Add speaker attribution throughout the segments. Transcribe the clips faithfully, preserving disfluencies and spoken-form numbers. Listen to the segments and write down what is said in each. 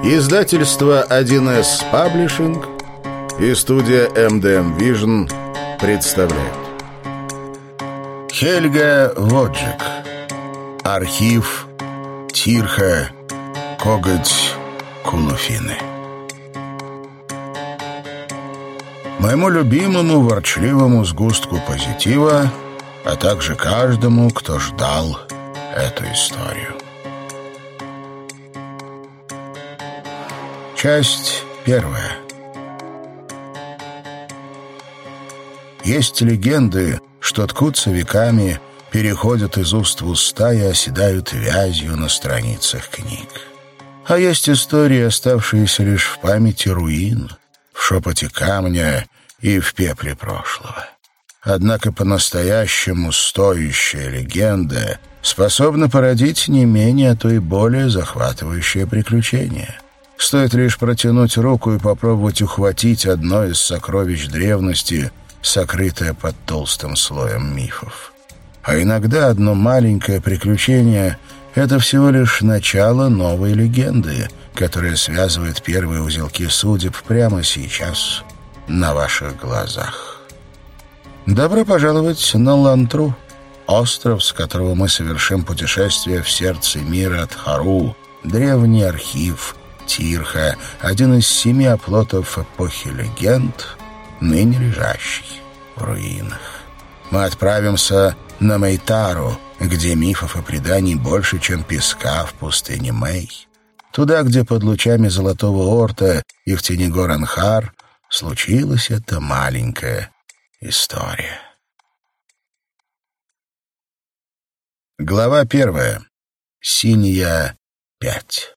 Speaker 1: Издательство один эс Publishing и студия эм дэ эм Vision представляют. Хельга Воджик. Архив Тирха Коготь Кунуфины. Моему любимому ворчливому сгустку позитива, а также каждому, кто ждал эту историю. Часть первая. Есть легенды, что ткутся веками, переходят из уст в уста и оседают вязью на страницах книг. А есть истории, оставшиеся лишь в памяти руин, в шепоте камня и в пепле прошлого. Однако по-настоящему стоящая легенда способна породить не менее, а то и более захватывающее приключение. Стоит лишь протянуть руку и попробовать ухватить одно из сокровищ древности, сокрытое под толстым слоем мифов. А иногда одно маленькое приключение — это всего лишь начало новой легенды, которая связывает первые узелки судеб прямо сейчас, на ваших глазах. Добро пожаловать на Лантру, остров, с которого мы совершим путешествие в сердце мира Тхару, древний архив Тирха, один из семи оплотов эпохи легенд, ныне лежащий в руинах. Мы отправимся на Мейтару, где мифов и преданий больше, чем песка в пустыне Мэй. Туда, где под лучами Золотого Орта и в тени гор Анхар случилась эта маленькая история. Глава первая. Синья пять.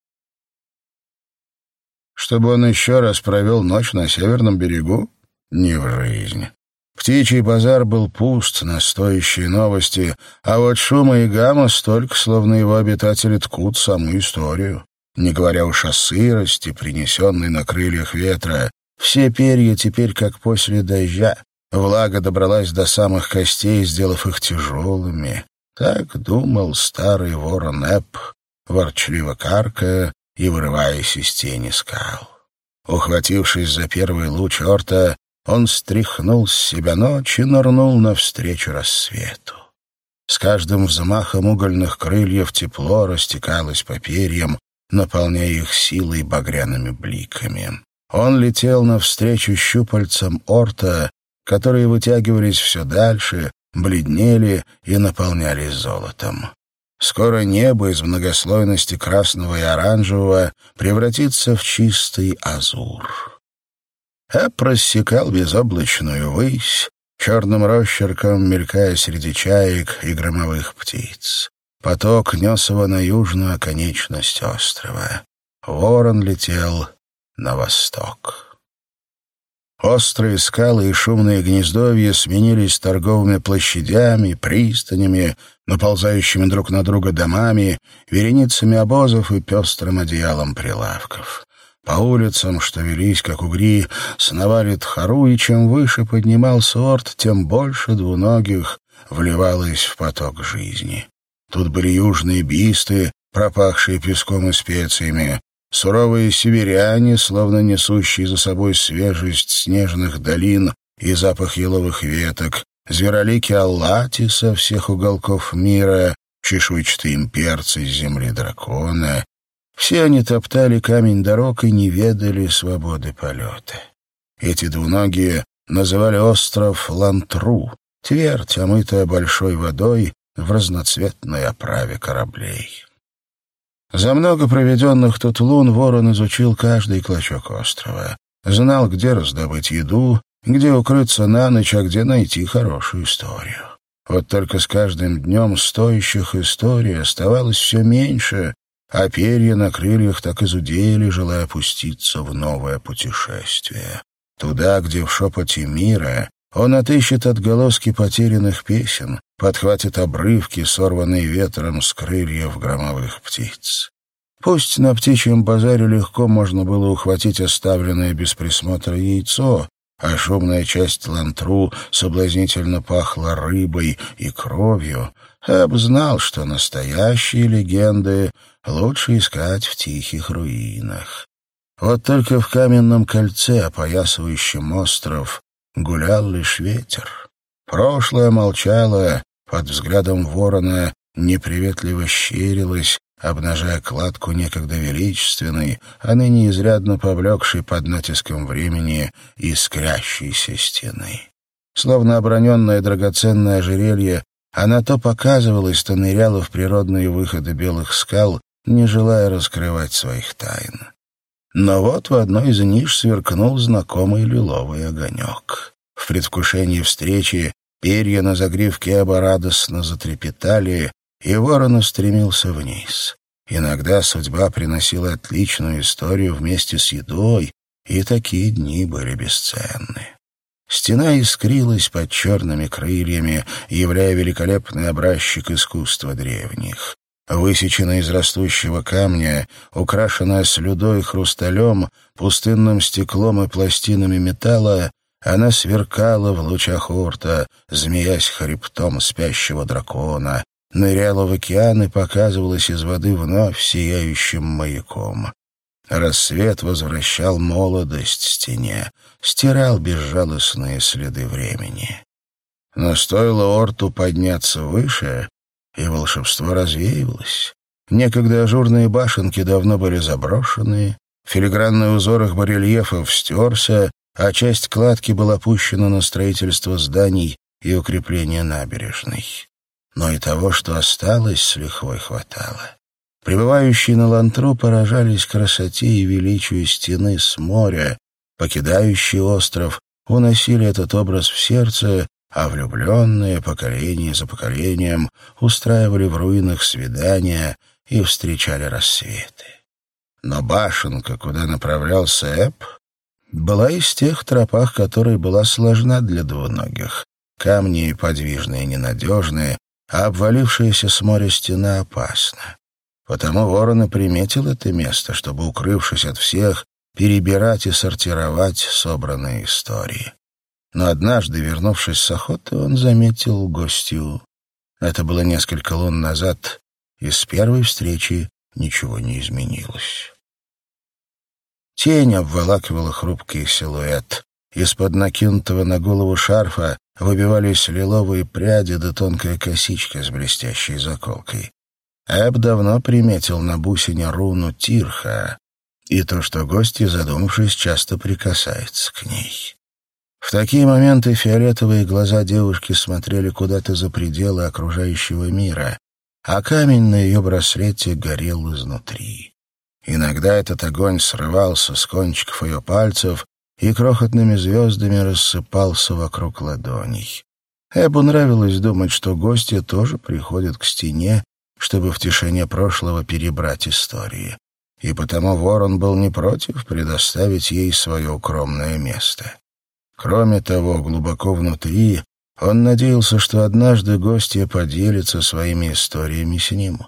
Speaker 1: Чтобы он еще раз провел ночь на северном берегу? Не в жизнь. Птичий базар был пуст на стоящие новости, а вот шума и гамма столько, словно его обитатели ткут саму историю. Не говоря уж о сырости, принесенной на крыльях ветра. Все перья теперь как после дождя. Влага добралась до самых костей, сделав их тяжелыми. Так думал старый ворон Эп, ворчливо каркая и вырываясь из тени скал. Ухватившись за первый луч орта, он стряхнул с себя ночь и нырнул навстречу рассвету. С каждым взмахом угольных крыльев тепло растекалось по перьям, наполняя их силой багряными бликами. Он летел навстречу щупальцам орта, которые вытягивались все дальше, бледнели и наполнялись золотом. Скоро небо из многослойности красного и оранжевого превратится в чистый азур. Эп рассекал безоблачную высь, черным росчерком мелькая среди чаек и громовых птиц. Поток нес его на южную оконечность острова. Ворон летел на восток. Острые скалы и шумные гнездовья сменились торговыми площадями, пристанями, наползающими друг на друга домами, вереницами обозов и пестрым одеялом прилавков. По улицам, что велись, как угри, сновали Тхару, и чем выше поднимался орт, тем больше двуногих вливалось в поток жизни. Тут были южные бисты, пропахшие песком и специями, суровые северяне, словно несущие за собой свежесть снежных долин и запах еловых веток, зверолики Аллати со всех уголков мира, чешуйчатые имперцы с земли дракона. Все они топтали камень дорог и не ведали свободы полета. Эти двуногие называли остров Лантру, твердь, омытая большой водой в разноцветной оправе кораблей. За много проведенных тут лун ворон изучил каждый клочок острова. Знал, где раздобыть еду, где укрыться на ночь, а где найти хорошую историю. Вот только с каждым днем стоящих историй оставалось все меньше, а перья на крыльях так изудели, желая опуститься в новое путешествие. Туда, где в шепоте мира он отыщет отголоски потерянных песен, подхватит обрывки, сорванные ветром с крыльев громовых птиц. Пусть на птичьем базаре легко можно было ухватить оставленное без присмотра яйцо, а шумная часть Лантру соблазнительно пахла рыбой и кровью, Эб знал, что настоящие легенды лучше искать в тихих руинах. Вот только в каменном кольце, опоясывающем остров, гулял лишь ветер. Прошлое молчало, под взглядом ворона неприветливо щерилось, обнажая кладку некогда величественной, а ныне изрядно поблекшей под натиском времени искрящейся стены. Словно оброненное драгоценное ожерелье, она то показывалась, то ныряла в природные выходы белых скал, не желая раскрывать своих тайн. Но вот в одной из ниш сверкнул знакомый лиловый огонек. В предвкушении встречи перья на загривке Эба радостно затрепетали, и ворон устремился вниз. Иногда судьба приносила отличную историю вместе с едой, и такие дни были бесценны. Стена искрилась под черными крыльями, являя великолепный образчик искусства древних. Высеченная из растущего камня, украшенная слюдой и хрусталем, пустынным стеклом и пластинами металла, она сверкала в лучах орта, змеясь хребтом спящего дракона, ныряла в океан и показывалась из воды вновь сияющим маяком. Рассвет возвращал молодость стене, стирал безжалостные следы времени. Но стоило орту подняться выше, и волшебство развеивалось. Некогда ажурные башенки давно были заброшены, филигранный узор их барельефов стерся, а часть кладки была пущена на строительство зданий и укрепление набережной. Но и того, что осталось, с лихвой хватало. Прибывающие на Лантру поражались красоте и величию стены с моря, покидающие остров уносили этот образ в сердце, а влюбленные, поколение за поколением, устраивали в руинах свидания и встречали рассветы. Но башенка, куда направлялся Эб, была из тех тропах, которая была сложна для двуногих. Камни подвижные и ненадежные, а обвалившаяся с моря стена опасна. Потому ворон и приметил это место, чтобы, укрывшись от всех, перебирать и сортировать собранные истории. Но однажды, вернувшись с охоты, он заметил гостью. Это было несколько лун назад, и с первой встречи ничего не изменилось. Тень обволакивала хрупкий силуэт. Из-под накинутого на голову шарфа выбивались лиловые пряди да тонкая косичка с блестящей заколкой. Эб давно приметил на бусине руну Тирха и то, что гостья, задумавшись, часто прикасается к ней. В такие моменты фиолетовые глаза девушки смотрели куда-то за пределы окружающего мира, а камень на ее браслете горел изнутри. Иногда этот огонь срывался с кончиков ее пальцев и крохотными звездами рассыпался вокруг ладоней. Эбу нравилось думать, что гостья тоже приходит к стене, чтобы в тишине прошлого перебрать истории. И потому ворон был не против предоставить ей свое укромное место. Кроме того, глубоко внутри он надеялся, что однажды гостья поделится своими историями с ним.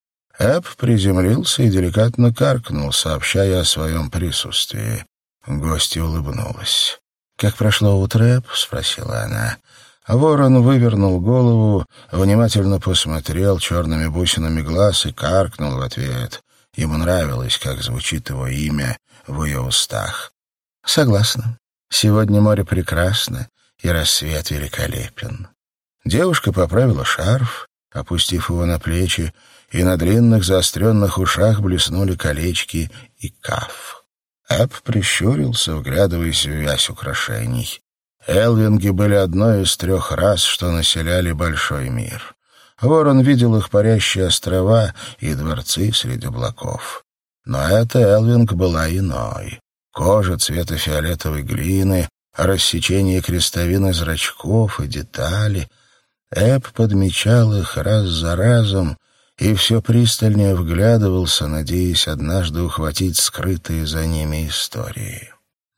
Speaker 1: Эб приземлился и деликатно каркнул, сообщая о своем присутствии. Гостья улыбнулась. «Как прошло утро, Эб?» — спросила она. А ворон вывернул голову, внимательно посмотрел черными бусинами глаз и каркнул в ответ. Ему нравилось, как звучит его имя в ее устах. «Согласна. Сегодня море прекрасно, и рассвет великолепен». Девушка поправила шарф, опустив его на плечи, и на длинных заостренных ушах блеснули колечки и каф. Эб прищурился, вглядываясь в вязь украшений. Элвинги были одной из трех рас, что населяли большой мир. Ворон видел их парящие острова и дворцы среди облаков. Но эта Элвинг была иной. Кожа цвета фиолетовой глины, рассечение крестовины зрачков и детали. Эб подмечал их раз за разом и все пристальнее вглядывался, надеясь однажды ухватить скрытые за ними истории.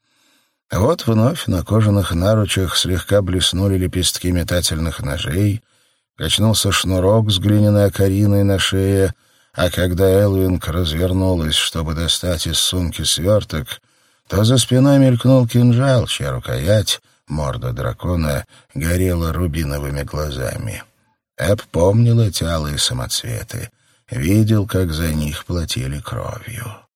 Speaker 1: Вот вновь на кожаных наручах слегка блеснули лепестки метательных ножей, качнулся шнурок с глиняной окариной на шее, а когда Элвинг развернулась, чтобы достать из сумки сверток, то за спиной мелькнул кинжал, чья рукоять, морда дракона, горела рубиновыми глазами. Эб помнил эти алые самоцветы, видел, как за них платили кровью.